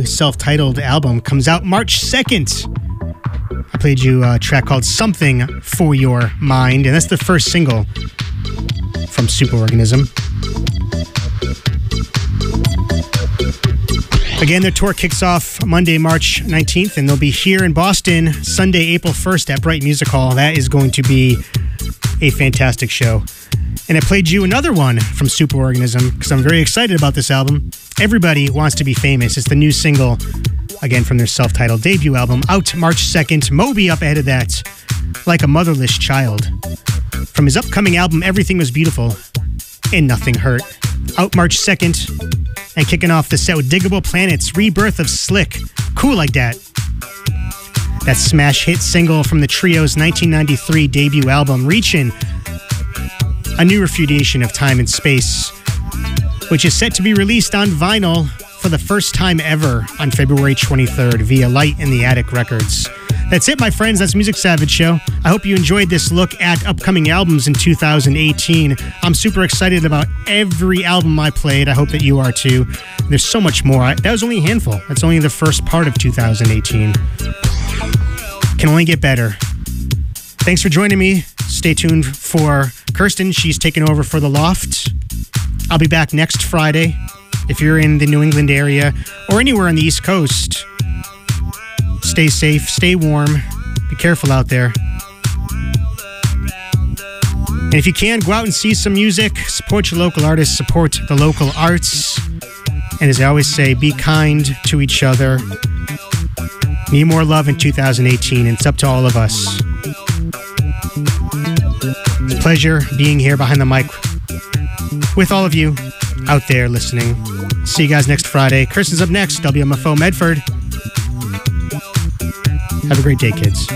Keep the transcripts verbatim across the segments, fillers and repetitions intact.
new self-titled album comes out March second. I played you a track called Something for Your Mind, and that's the first single from Superorganism. Again, their tour kicks off Monday, March nineteenth, and they'll be here in Boston Sunday, April first at Bright Music Hall. That is going to be a fantastic show. And I played you another one from Superorganism because I'm very excited about this album. Everybody Wants to Be Famous. It's the new single, again, from their self-titled debut album, out March second. Moby up ahead of that, Like a Motherless Child. From his upcoming album, Everything Was Beautiful and Nothing Hurt. Out March second. And kicking off the set with Diggable Planets, Rebirth of Slick. Cool Like That. That smash hit single from the trio's nineteen ninety-three debut album, Reachin', a new refutation of time and space, which is set to be released on vinyl for the first time ever on February twenty-third via Light in the Attic Records. That's it, my friends. That's Music Savage Show. I hope you enjoyed this look at upcoming albums in two thousand eighteen. I'm super excited about every album I played. I hope that you are too. There's so much more. I, that was only a handful. That's only the first part of two thousand eighteen. Can only get better. Thanks for joining me. Stay tuned for Kirsten. She's taking over for The Loft. I'll be back next Friday. If you're in the New England area or anywhere on the East Coast, stay safe, stay warm, be careful out there. And if you can, go out and see some music, support your local artists, support the local arts. And as I always say, be kind to each other. Need more love in two thousand eighteen, and it's up to all of us. It's a pleasure being here behind the mic with all of you out there listening. See you guys next Friday. Kirsten's up next, W M F O Medford. Have a great day, kids.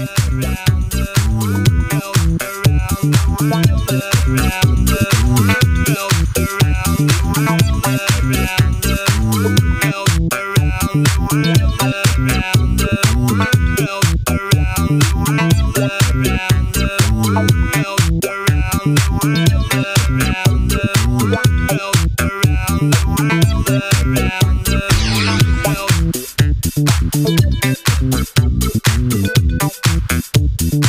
Thank you.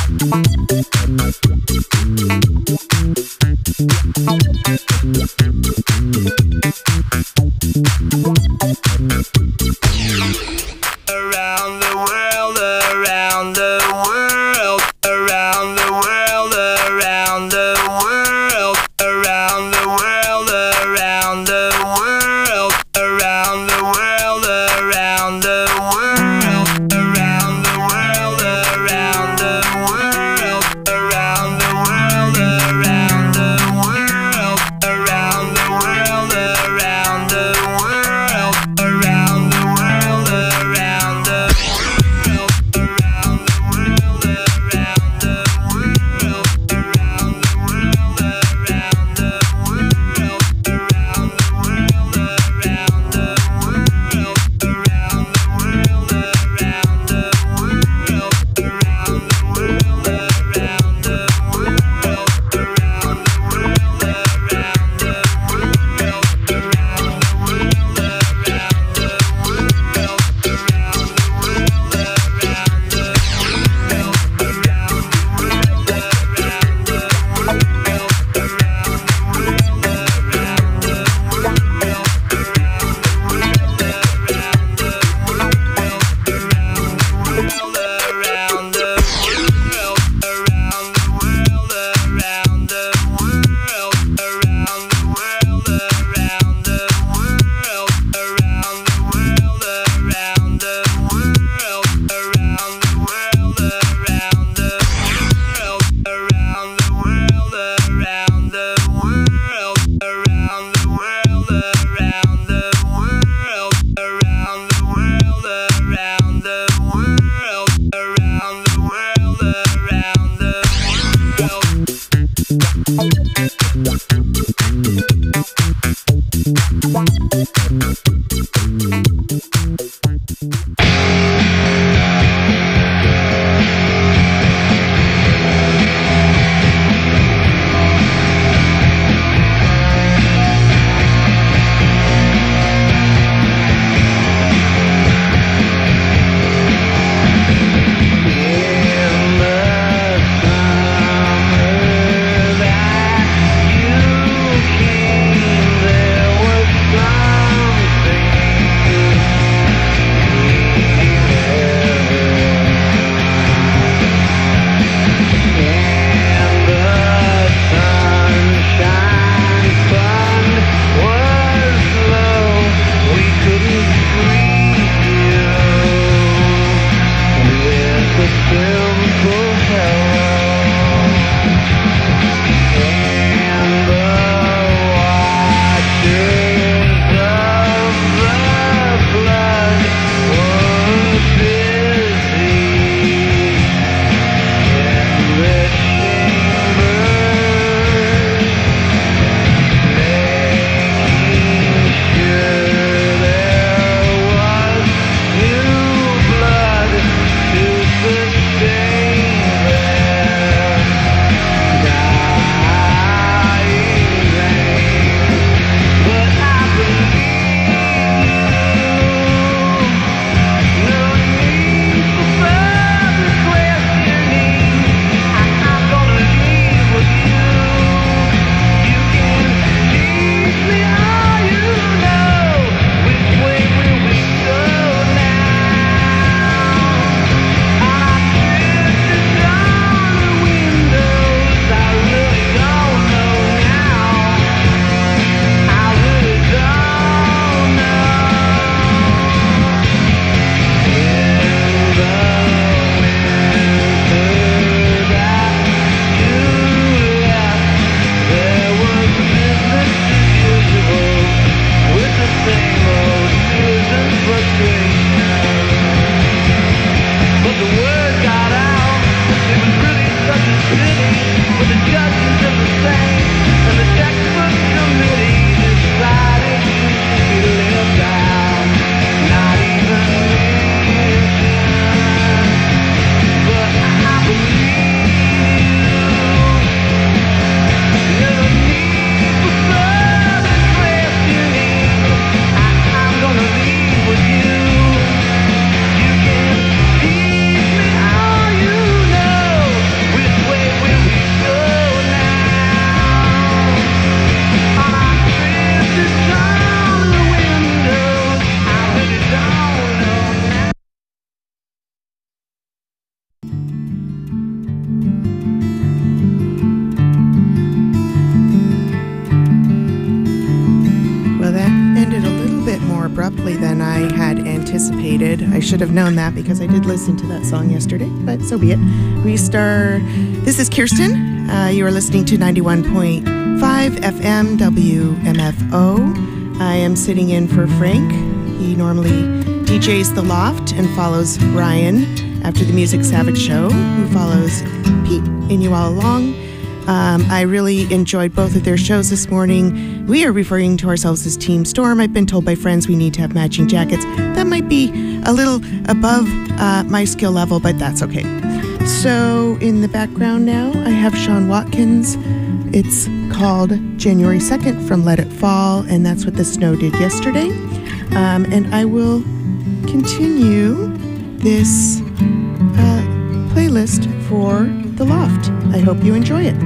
anticipated. I should have known that because I did listen to that song yesterday, but so be it. We star. This is Kirsten. Uh, you are listening to ninety-one point five F M W M F O. I am sitting in for Frank. He normally D Js The Loft and follows Ryan after the Music Savage Show, who follows Pete and you all along. Um, I really enjoyed both of their shows this morning. We are referring to ourselves as Team Storm. I've been told by friends we need to have matching jackets. That might be a little above uh, my skill level, but that's okay. So in the background now, I have Sean Watkins. It's called January second from Let It Fall, and that's what the snow did yesterday. Um, and I will continue this uh, playlist for The Loft. I hope you enjoy it.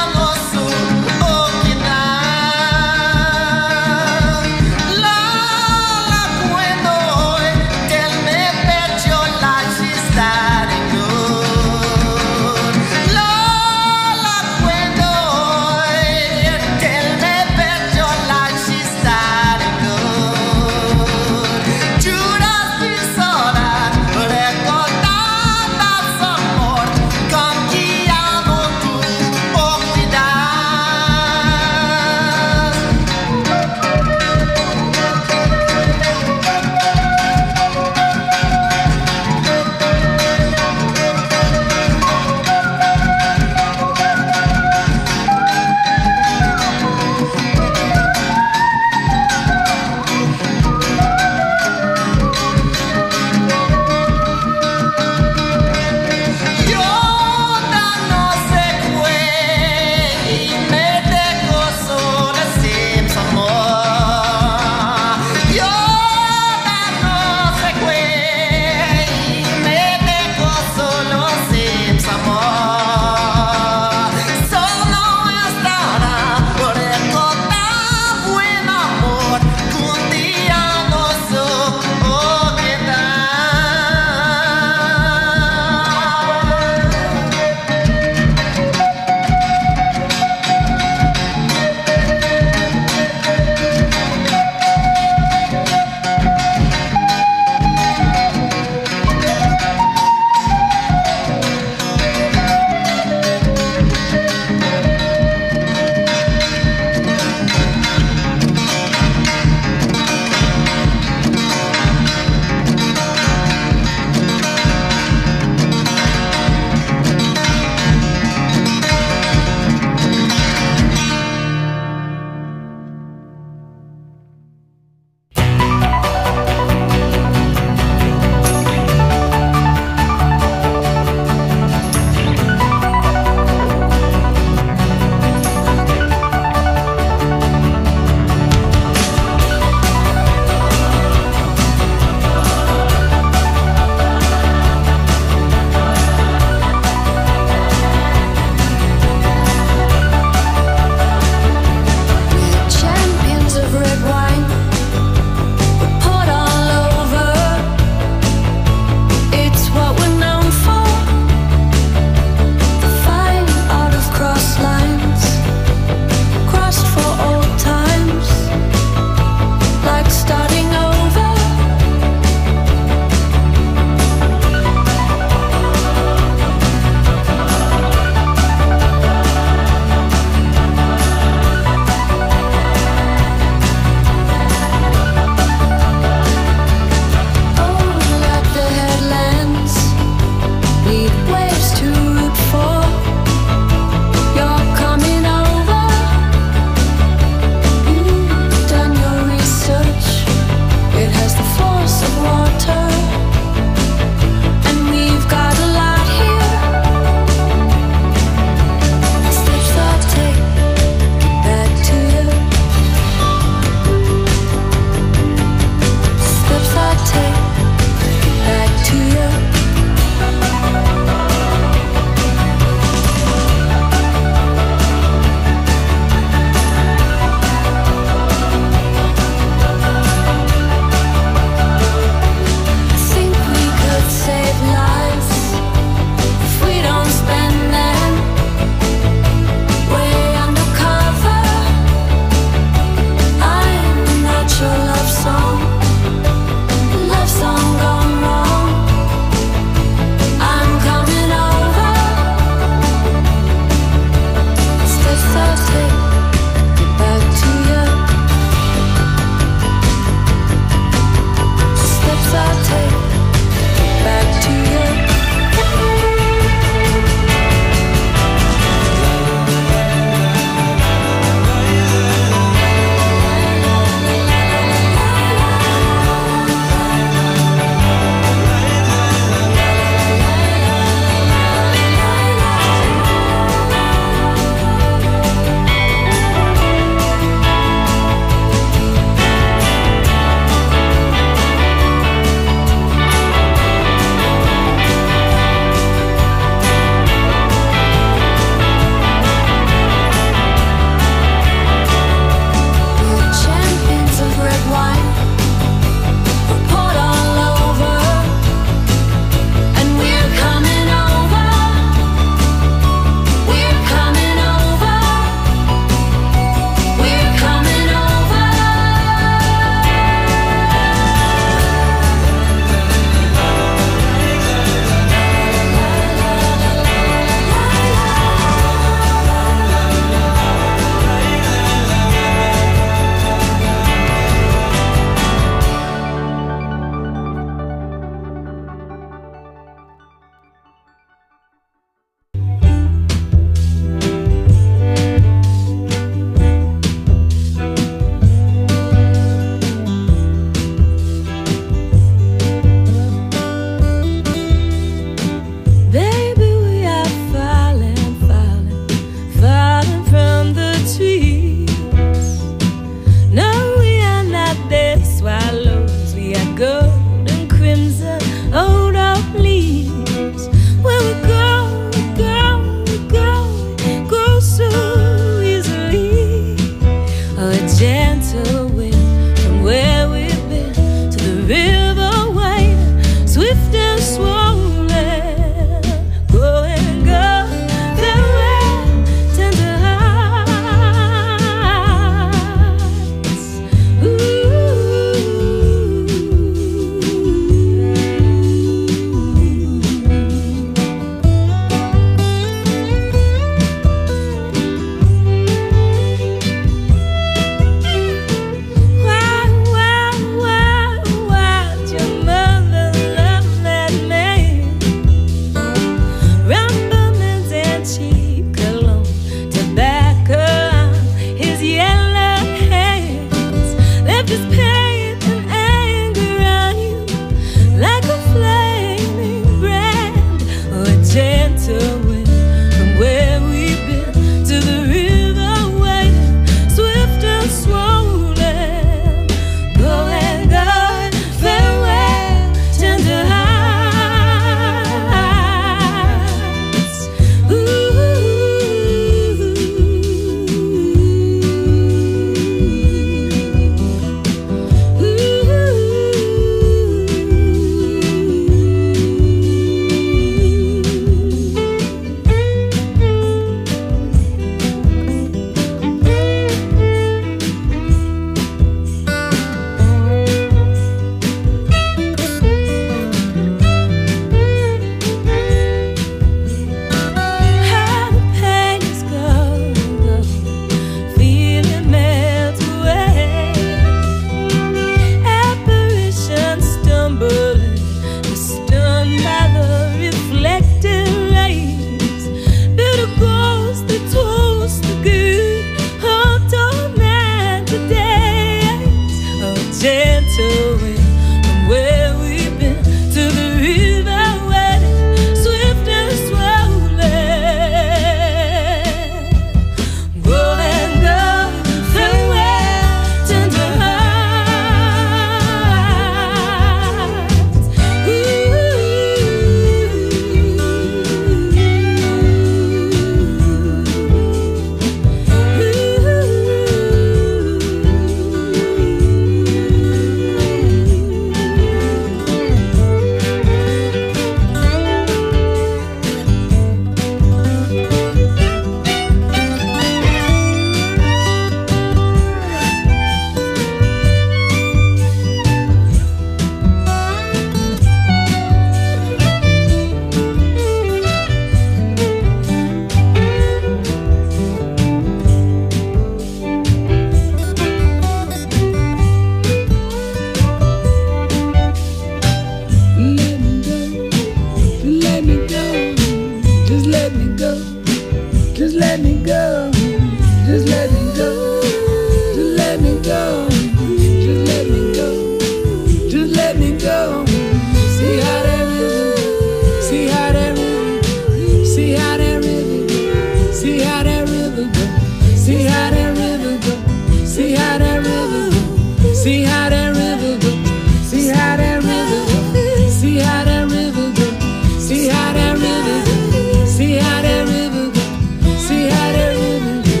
let me go. Just let me go. Just let me go. Just let me go. Just let me go. See how that river, see how that river, see how that river, see how that river go. See how that river go. See how that river go. See how that river go. See how that river go. See how that river go. See how that river go. See how that river go. See how that river go.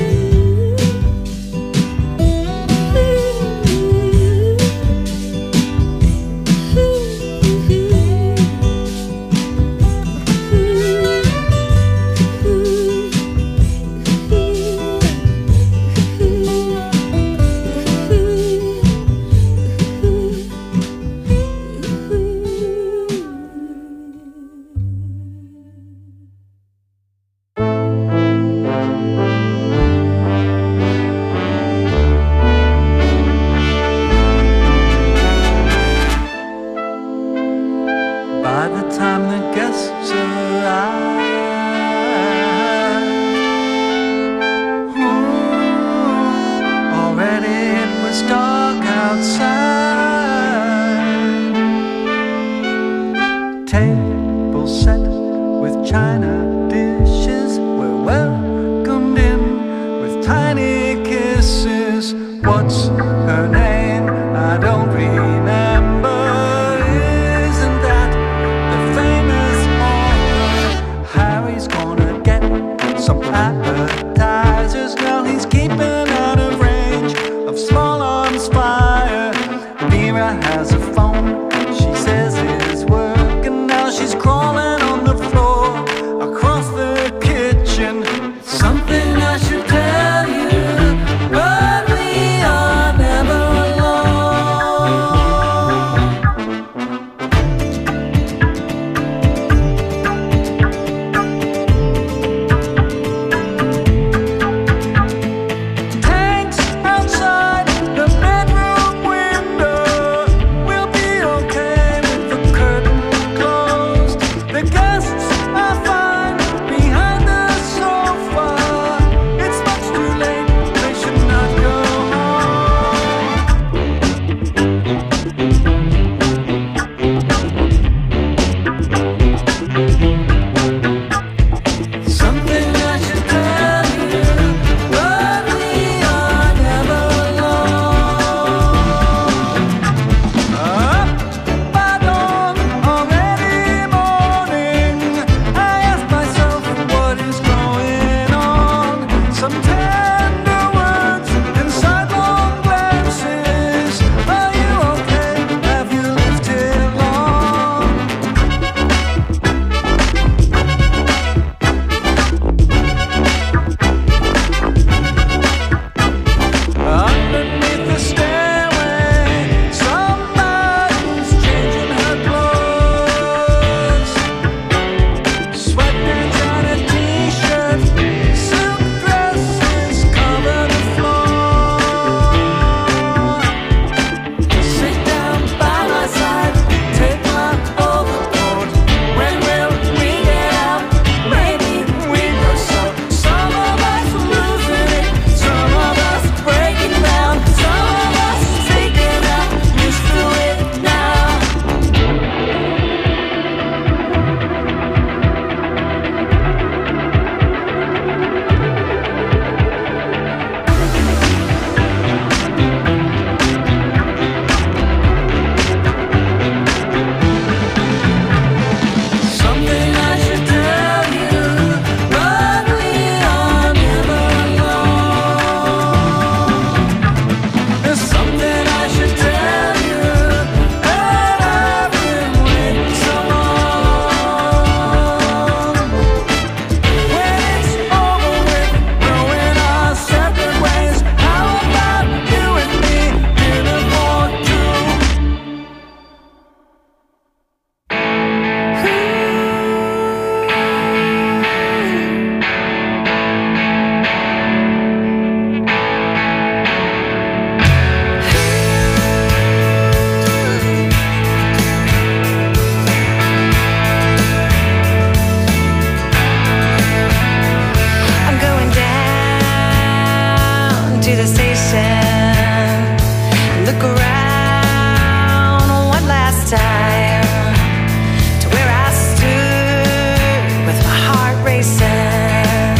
to the station, look around one last time to where I stood with my heart racing.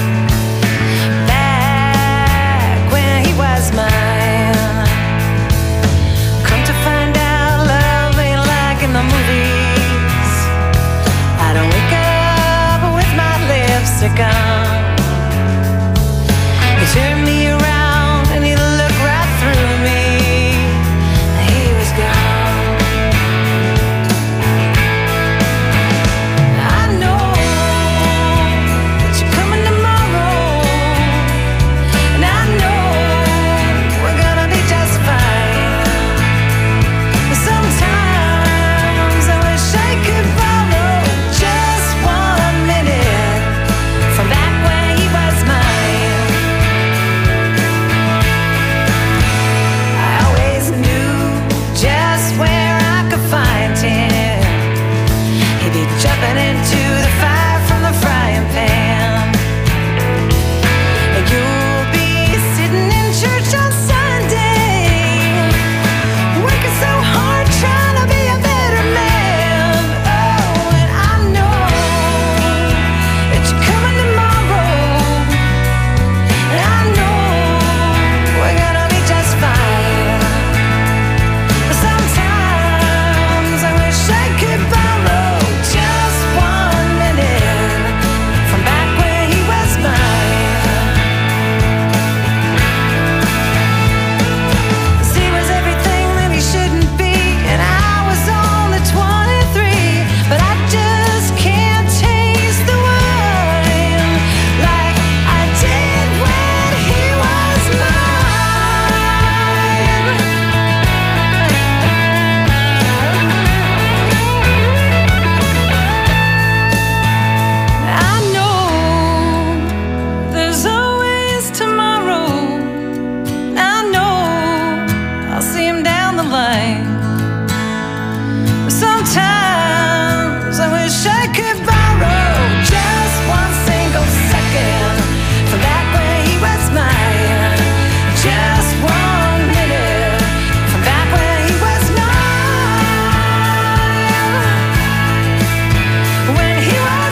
Back when he was mine. Come to find out love ain't like in the movies. I don't wake up with my lips are gone. He turned me around and he looked right through me. He was gone. I know that you're coming tomorrow, and I know we're gonna be just fine. But sometimes I wish I could borrow just one minute from back when he was mine. I always knew just where I could find him. He'd be jumping into the fire from the frying pan. And you'll be sitting in church on Sunday, working so hard trying to be a better man. Oh, and I know that you're coming tomorrow, and I know we're gonna be just fine. But sometimes I wish I could borrow just one minute from back when he was mine. 'Cause he was everything that he shouldn't be, and I was only twenty-three. But I just can't taste the wine like I did when he was mine. I know there's always tomorrow. I know I'll see him down the line. But sometimes I wish I could borrow just one single second from back when he was mine. Just one minute from back when he was mine. When he was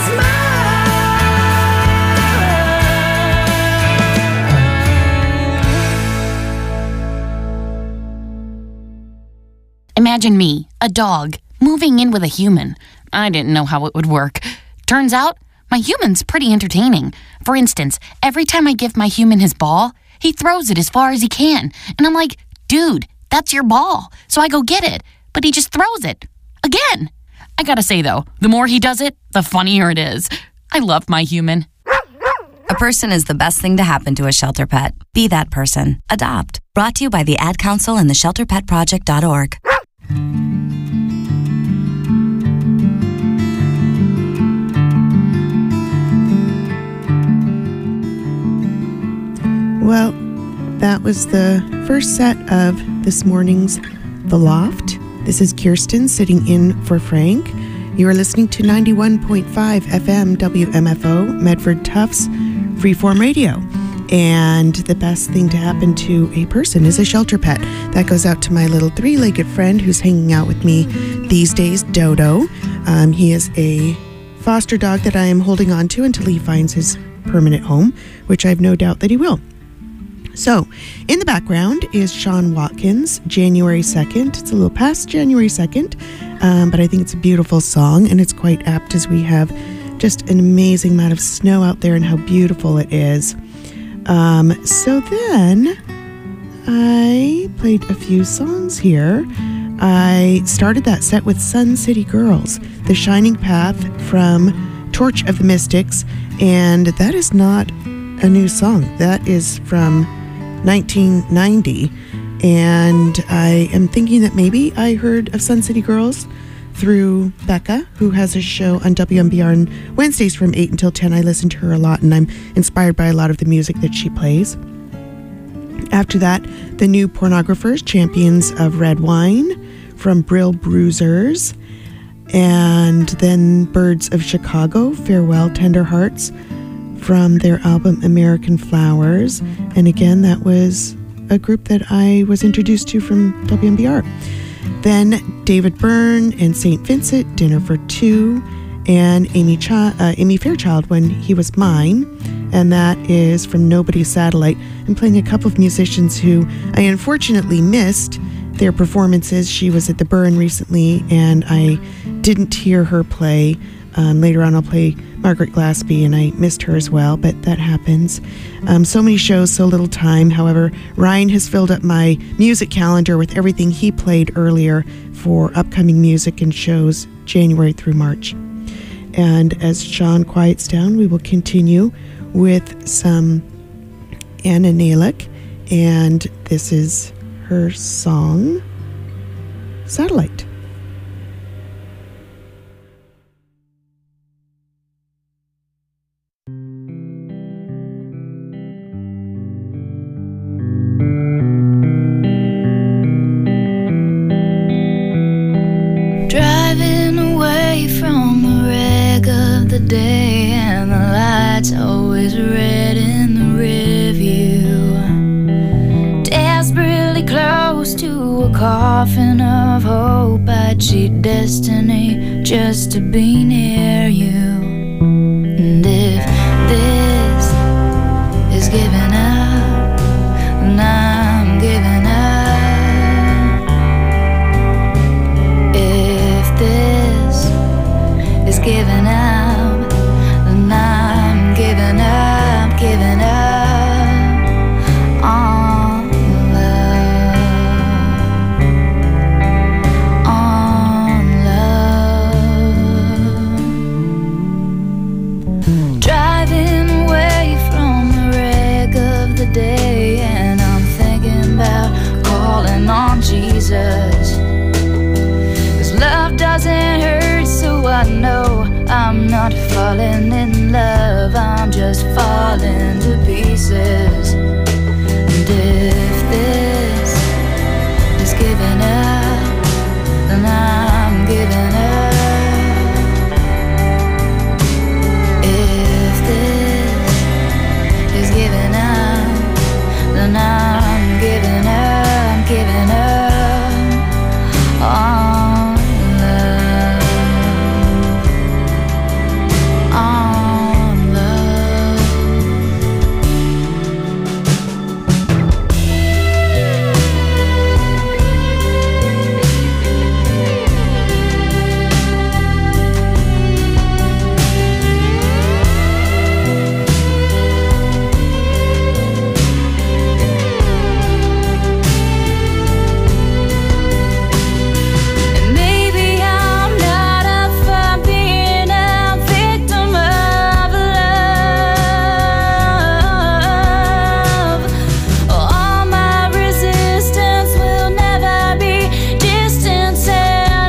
mine. Imagine me, a dog, moving in with a human. I didn't know how it would work. Turns out, my human's pretty entertaining. For instance, every time I give my human his ball, he throws it as far as he can. And I'm like, dude, that's your ball. So I go get it. But he just throws it. Again. I gotta say, though, the more he does it, the funnier it is. I love my human. A person is the best thing to happen to a shelter pet. Be that person. Adopt. Brought to you by the Ad Council and the shelter pet project dot org. Well, that was the first set of this morning's The Loft. This is Kirsten sitting in for Frank. You are listening to ninety-one point five F M W M F O, Medford Tufts Freeform Radio. And the best thing to happen to a person is a shelter pet. That goes out to my little three-legged friend who's hanging out with me these days, Dodo. Um, he is a foster dog that I am holding on to until he finds his permanent home, which I have no doubt that he will. So, in the background is Sean Watkins, January second. It's a little past January second, um, but I think it's a beautiful song, and it's quite apt as we have just an amazing amount of snow out there and how beautiful it is. Um, so then, I played a few songs here. I started that set with Sun City Girls, The Shining Path from Torch of the Mystics, and that is not a new song. That is from nineteen ninety, and I am thinking that maybe I heard of Sun City Girls through Becca, who has a show on W M B R on Wednesdays from eight until ten. I listen to her a lot, and I'm inspired by a lot of the music that she plays. After that, the New Pornographers, Champions of Red Wine from Brill Bruisers, and then Birds of Chicago, Farewell Tender Hearts from their album American Flowers. And again, that was a group that I was introduced to from W M B R. Then David Byrne and Saint Vincent, Dinner for Two, and Amy, Ch- uh, Amy Fairchild, When He Was Mine. And that is from Nobody's Satellite. I'm playing a couple of musicians who I unfortunately missed their performances. She was at the Burn recently, and I didn't hear her play. Um, later on, I'll play Margaret Glaspie, and I missed her as well, but that happens. Um, so many shows, so little time. However, Ryan has filled up my music calendar with everything he played earlier for upcoming music and shows January through March. And as Sean quiets down, we will continue with some Anna Nalick, and this is her song, Satellite. Driving away from the wreck of the day, and the lights always red in the rearview. Desperately close to a coffin of hope, I'd cheat destiny just to be near you. And if this is giving up, then I'm giving up. If this is giving up, then I'm giving up, giving up on love, on love. Driving away from the wreck of the day, and I'm thinking about calling on Jesus. 'Cause love doesn't hurt, so I know I'm not falling in love, I'm just falling to pieces. And if this is giving up, then I'm giving up. If this is giving up, then I'm giving up, giving up on love, on love. And maybe I'm not up for being a victim of love. All my resistance will never be distance and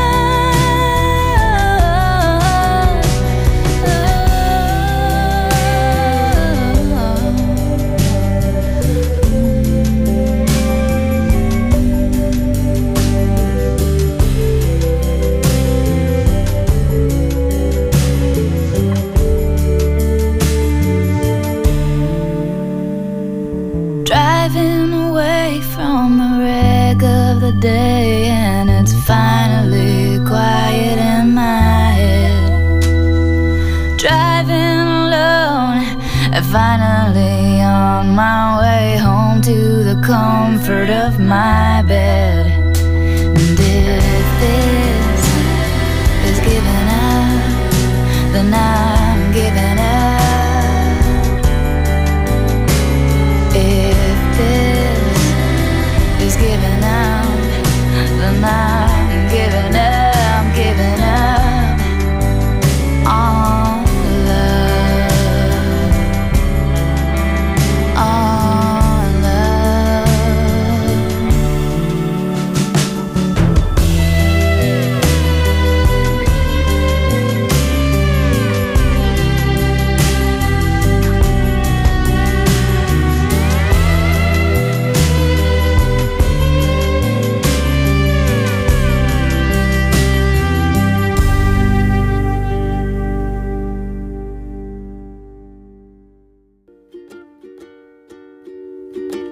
driving away from the wreck of the day, and it's finally quiet in my head. Driving alone, and finally on my way home to the comfort of my bed. And if this is giving up, then I'm giving up. If this is giving up, then I'm giving up, giving up on love, on love.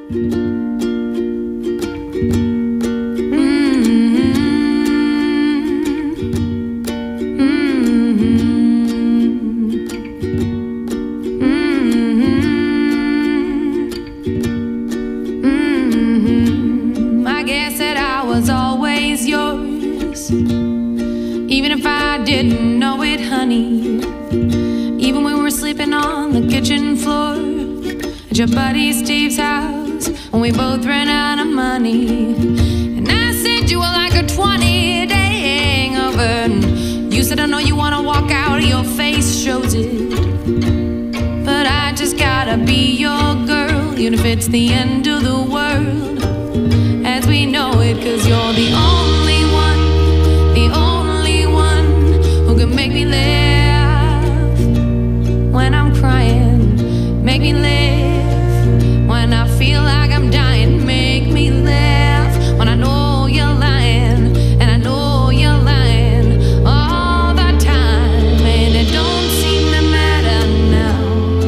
Even if I didn't know it, honey. Even when we were sleeping on the kitchen floor at your buddy Steve's house, when we both ran out of money, and I said you were like a twenty day hangover, and you said I know you wanna walk out, your face shows it, but I just gotta be your girl, even if it's the end of the world as we know it, 'cause you're the only one, the only one who can make me laugh when I'm crying, make me laugh when I feel like I'm dying, make me laugh when I know you're lying, and I know you're lying all the time, and it don't seem to matter now.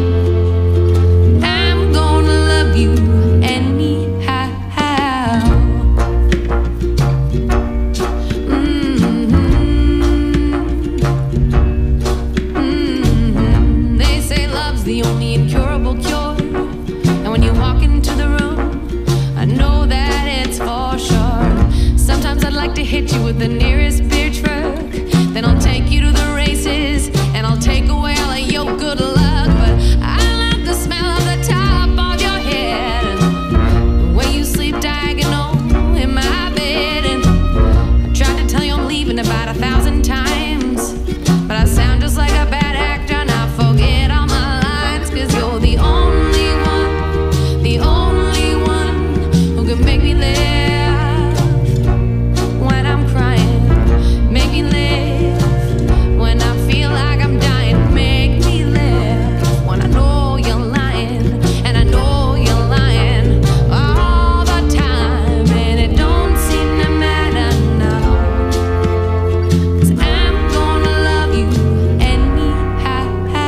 I'm gonna love you anyhow. Mm-hmm. Mm-hmm. They say love's the only incurable cure, and when you walk into the room, I know that it's for sure. Sometimes I'd like to hit you with the nearest beer truck, then I'll take you to the races, and I'll take away all of your good luck. But I love the smell of the top of your head, and the way you sleep diagonal in my bed. And I tried to tell you I'm leaving about a thousand times, but I sound just like a bad actor, and I forget all my lines, 'cause you're the only one, the only one who can make me laugh when I'm crying, make me laugh when I feel like I'm dying, make me laugh when I know you're lying, and I know you're lying all the time, and it don't seem to matter now, 'cause I'm gonna love you anyhow.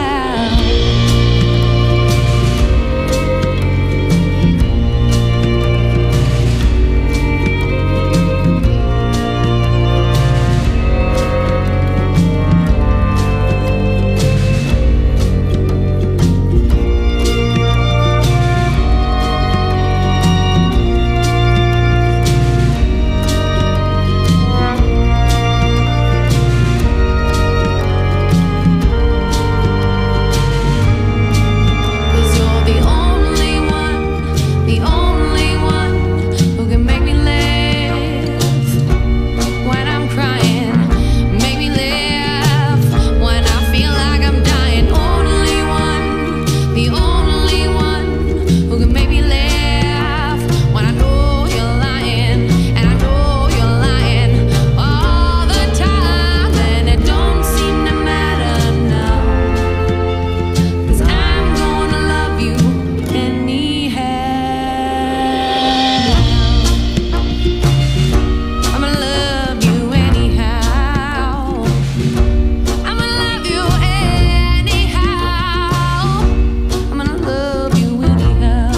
Cause you're the only one, the only one who can make me laugh when I'm crying, make me laugh when I feel like I'm dying. Only one, the only one who can make me laugh when I know you're lying, and I know you're lying all the time, and it don't seem to matter now, 'cause I'm gonna love you anyhow. I'm gonna love you anyhow. I'm gonna love you anyhow. I'm gonna love you anyhow.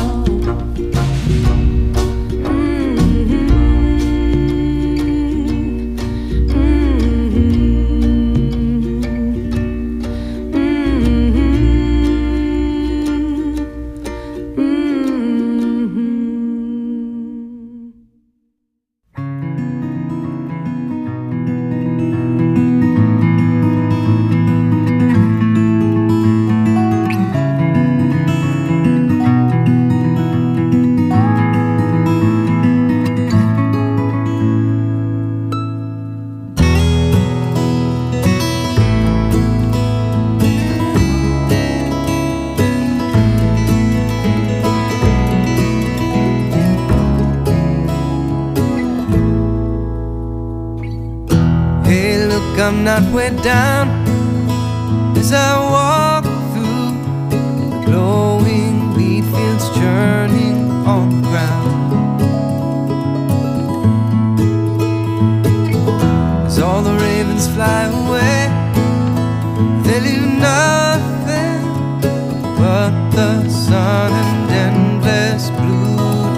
Hey, look, I'm not way down as I walk through the glowing wheat fields churning on the ground. As all the ravens fly away, they leave nothing but the sun and endless blue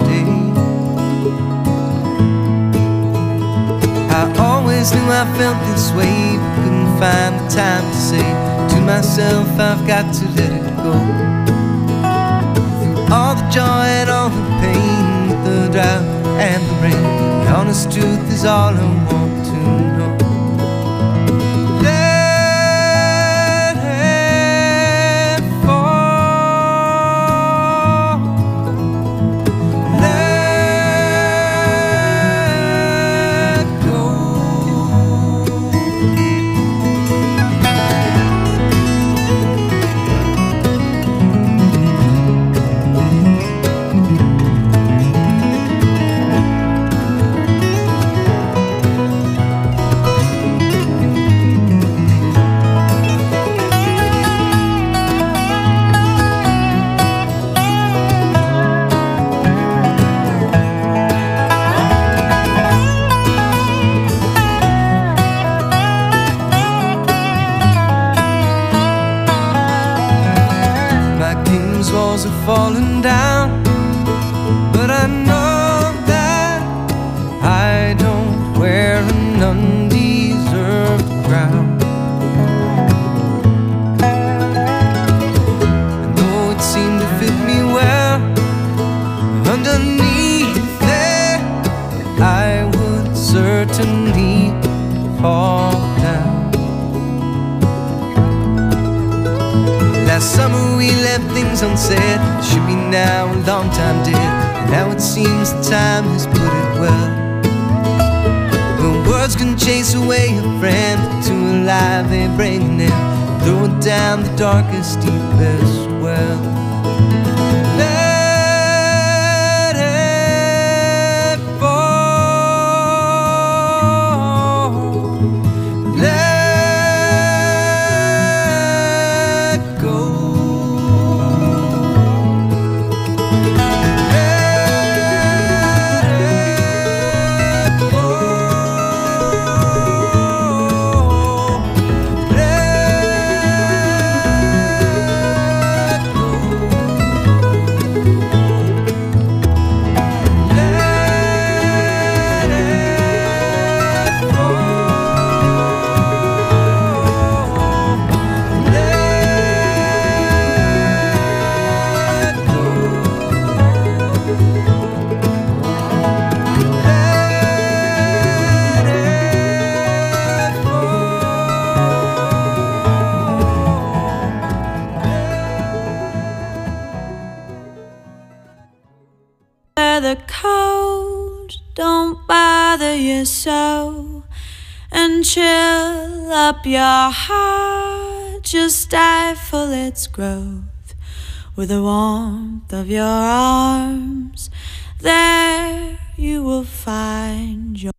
always knew I felt this way, but couldn't find the time to say to myself, I've got to let it go. Through all the joy and all the pain, the drought and the rain, the honest truth is all I want to know. Let it fall. Let go. Walls are falling down, but I know that I don't wear an undeserved crown. And though it seemed to fit me well, underneath there I would certainly fall down. Last summer we left things unsaid, should be now a long time dead, and now it seems the time has put it well. When words can chase away a friend, to alive they bring an end, throw it down the darkest, deepest well. Let it fall. Let the cold, don't bother you so, and chill up your heart, just stifle its growth with the warmth of your arms. There you will find your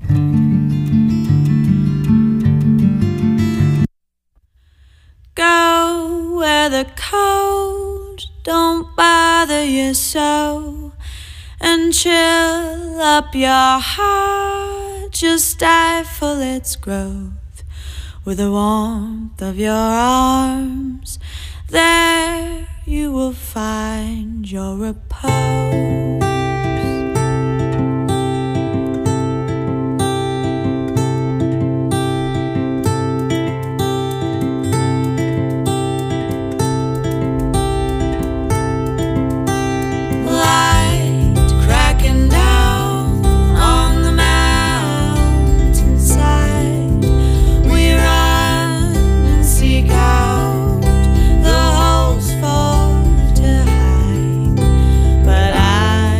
go where the cold don't bother you so, and chill up your heart, just stifle its growth with the warmth of your arms. There you will find your repose. But I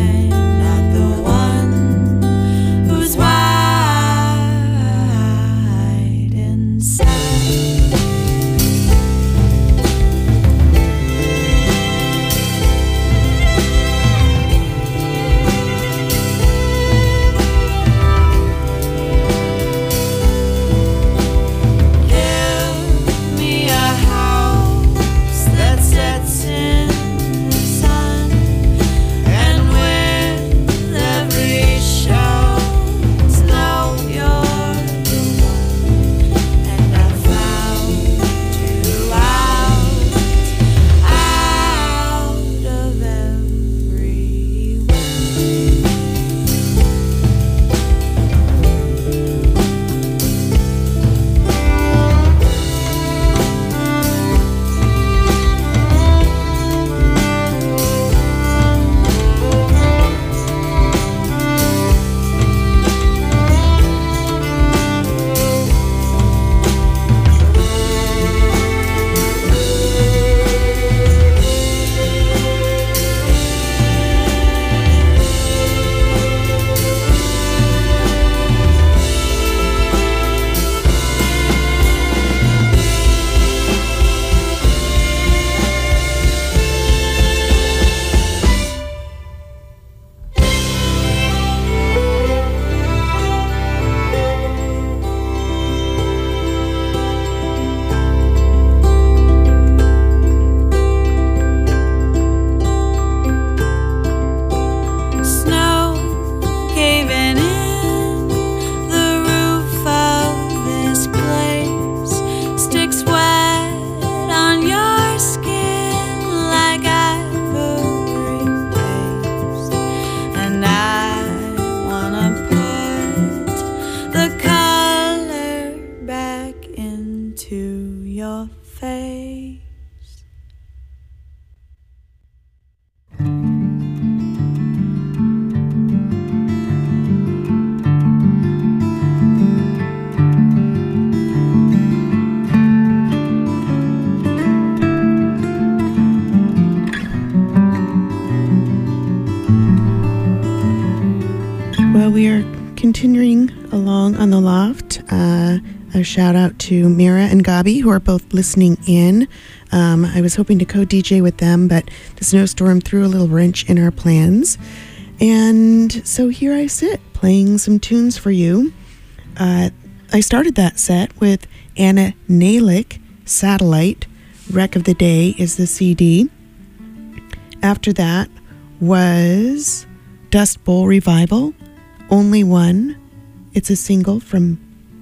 we are continuing along on the loft. Uh, a shout out to Mira and Gabi, who are both listening in. Um, I was hoping to co-D J with them, but the snowstorm threw a little wrench in our plans. And so here I sit, playing some tunes for you. Uh, I started that set with Anna Nalick, Satellite. Wreck of the Day is the C D. After that was Dust Bowl Revival, Only One. It's a single from,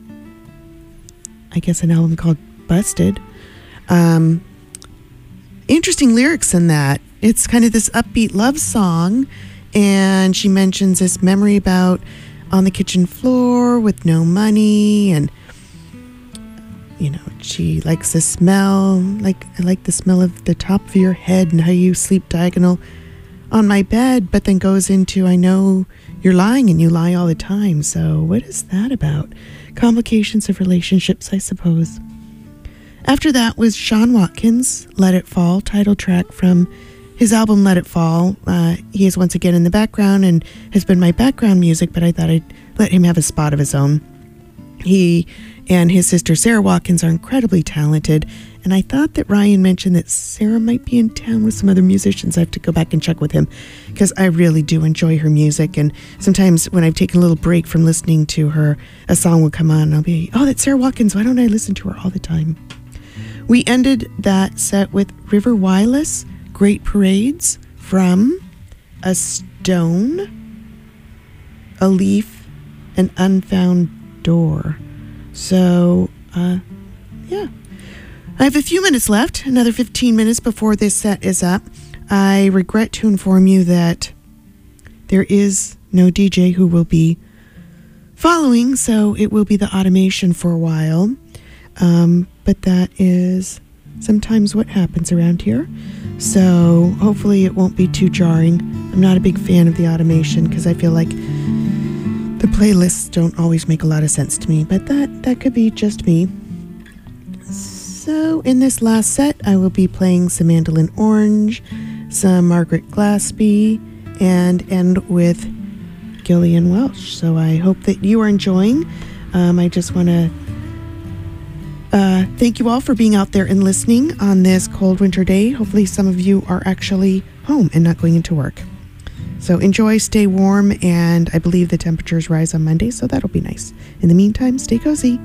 I guess, an album called Busted. Um, interesting lyrics in that. It's kind of this upbeat love song, and she mentions this memory about on the kitchen floor with no money, and you know, she likes the smell, like I like the smell of the top of your head and how you sleep diagonal on my bed, but then goes into, I know you're lying and you lie all the time. So what is that about? Complications of relationships, I suppose. After that was Sean Watkins, Let It Fall, title track from his album Let It Fall. Uh, he is once again in the background and has been my background music, but I thought I'd let him have a spot of his own. He and his sister Sarah Watkins are incredibly talented, and I thought that Ryan mentioned that Sarah might be in town with some other musicians. I have to go back and check with him because I really do enjoy her music, and sometimes when I've taken a little break from listening to her, a song will come on and I'll be, oh, that's Sarah Watkins, why don't I listen to her all the time? We ended that set with River Wireless, Great Parades, from A Stone, A Leaf, An Unfound Door. So, uh, yeah. I have a few minutes left, another fifteen minutes before this set is up. I regret to inform you that there is no D J who will be following, so it will be the automation for a while. Um, but that is sometimes what happens around here. So hopefully it won't be too jarring. I'm not a big fan of the automation because I feel like the playlists don't always make a lot of sense to me, but that, that could be just me. So in this last set, I will be playing some Mandolin Orange, some Margaret Glaspie, and end with Gillian Welch. So I hope that you are enjoying. Um, I just want to uh, thank you all for being out there and listening on this cold winter day. Hopefully some of you are actually home and not going into work. So enjoy, stay warm, and I believe the temperatures rise on Monday, so that'll be nice. In the meantime, stay cozy.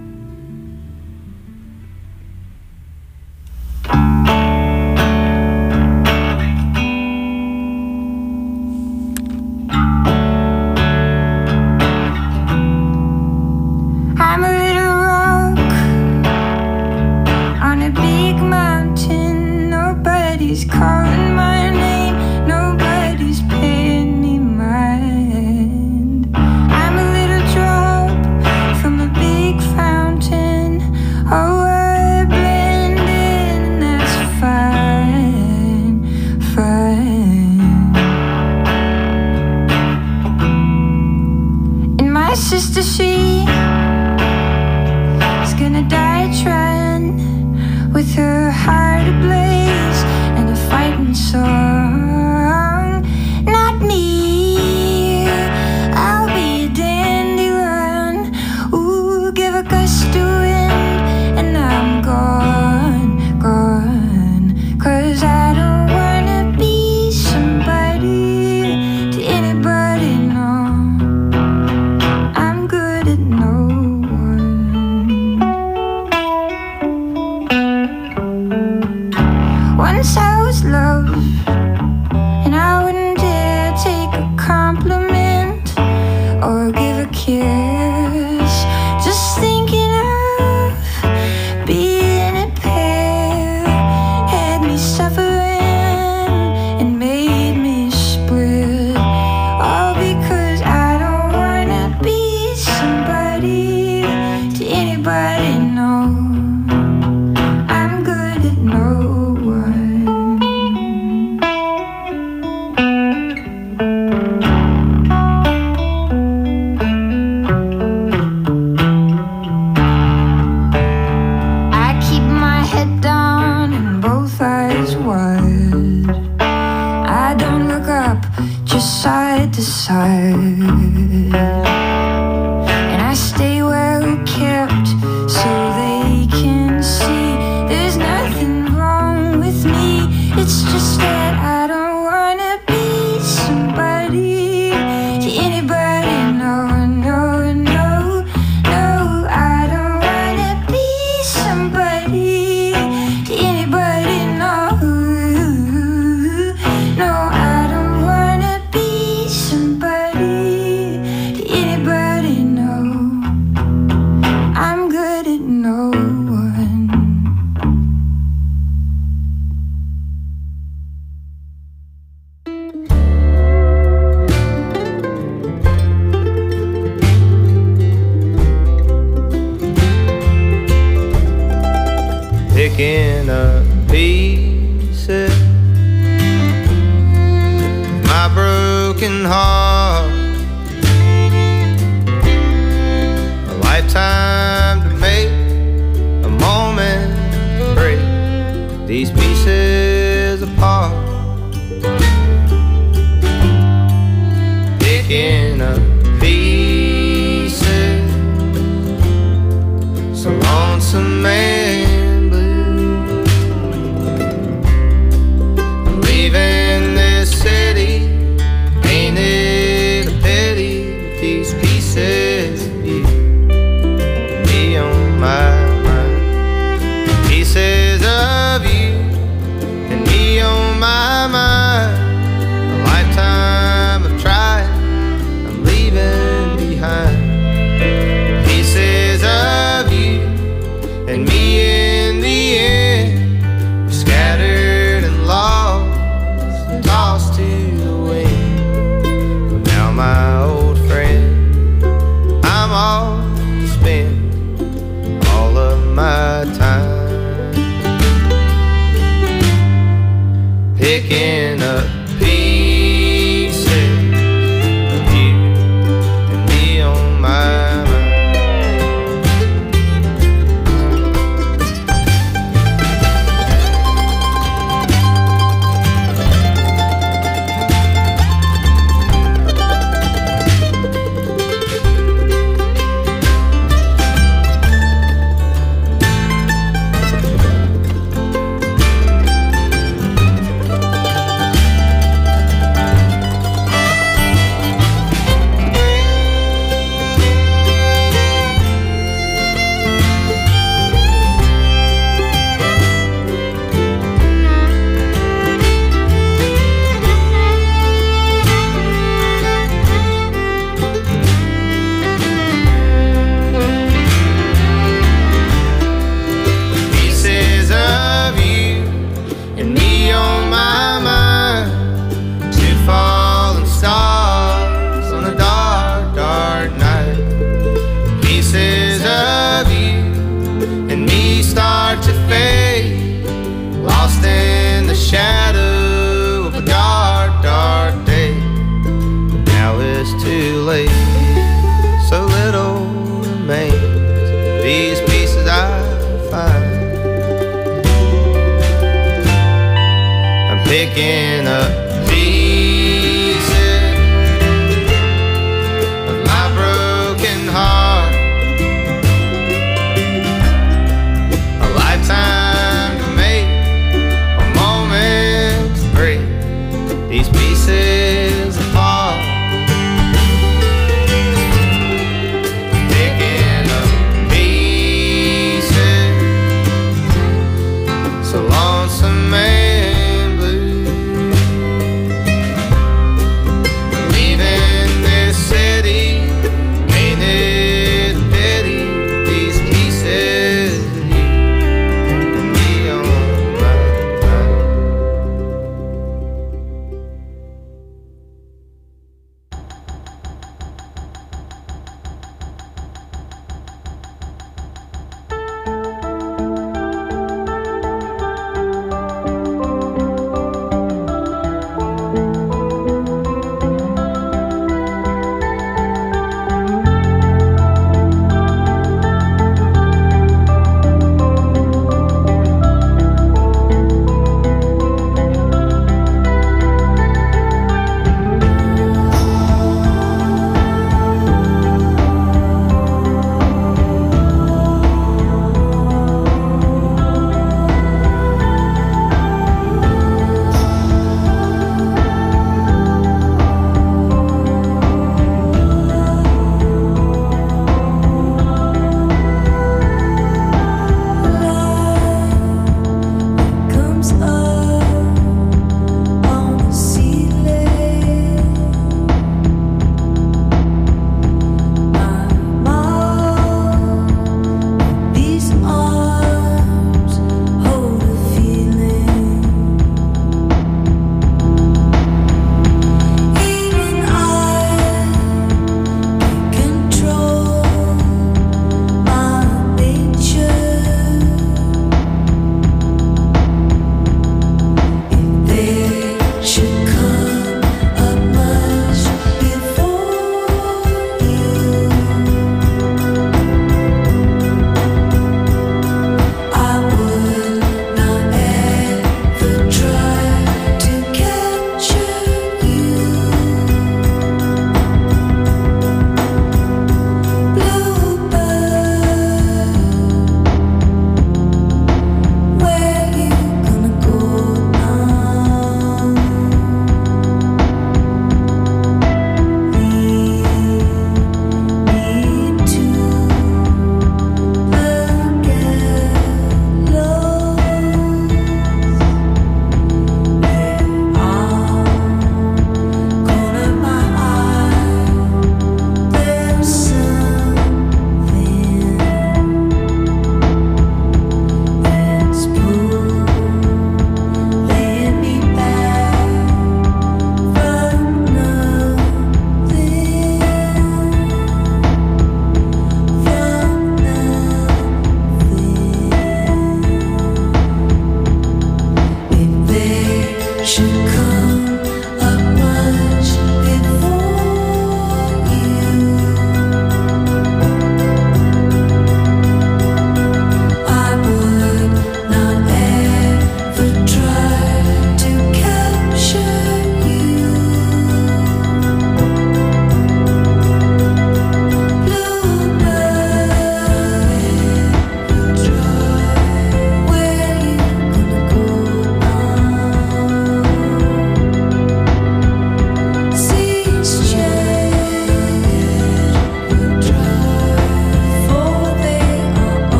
I'm a little rock on a big mountain. Nobody's calling my name. Nobody's paying me mind. I'm a little drop from a big fountain. Oh, I blend in, and that's fine, fine. And my sister, she is gonna die trying, with her heart ablaze and a fighting song. Not me, I'll be a dandelion. Ooh, give a gust of wind and I'm gone, gone. Cause I don't wanna be somebody to anybody, no. I'm good at no one. Once I was loved, and I wouldn't dare take a compliment or give a kiss. Just thinking of being a pair had me suffering and made me split. All because I don't wanna be somebody to anybody, no. I'm good at no one. side to side, and I stay well kept so they can see there's nothing wrong with me. It's just that I don't wanna be somebody to anybody. No, no, no, no. I don't wanna be somebody to anybody. No, no. I don't wanna be somebody to anybody. No, I'm good at no one. Picking up pieces, my broken heart, a lifetime to make a moment break these pieces apart. Picking up pieces, so lonesome man. Leaving this city, ain't it a pity? These pieces of you be on my mind. Pieces of you and me on my mind. A lifetime of trying, I'm leaving behind. Pieces of you and me in the end. We're scattered and lost, tossed to the wind. But now my old friend, I'm all to spend all of my time picking up pieces of you and me on my mind. Pieces of you and me on my mind. Two falling stars on a dark, dark night. Pieces of you and me start to fade, lost in the shadow of a dark, dark day. Now it's too late, so little remains. These pieces I find, I'm picking up pieces of my broken heart. A lifetime to make a moment to break these pieces apart. Picking up pieces, so lonesome and blue.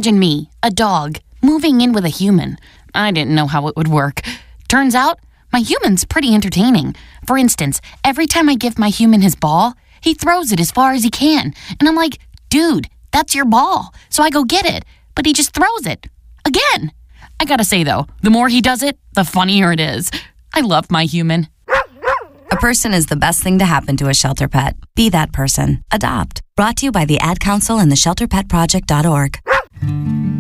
Imagine me, a dog, moving in with a human. I didn't know how it would work. Turns out, my human's pretty entertaining. For instance, every time I give my human his ball, he throws it as far as he can. And I'm like, dude, that's your ball. So I go get it. But he just throws it. Again. I gotta say, though, the more he does it, the funnier it is. I love my human. A person is the best thing to happen to a shelter pet. Be that person. Adopt. Brought to you by the Ad Council and the shelter pet project dot org.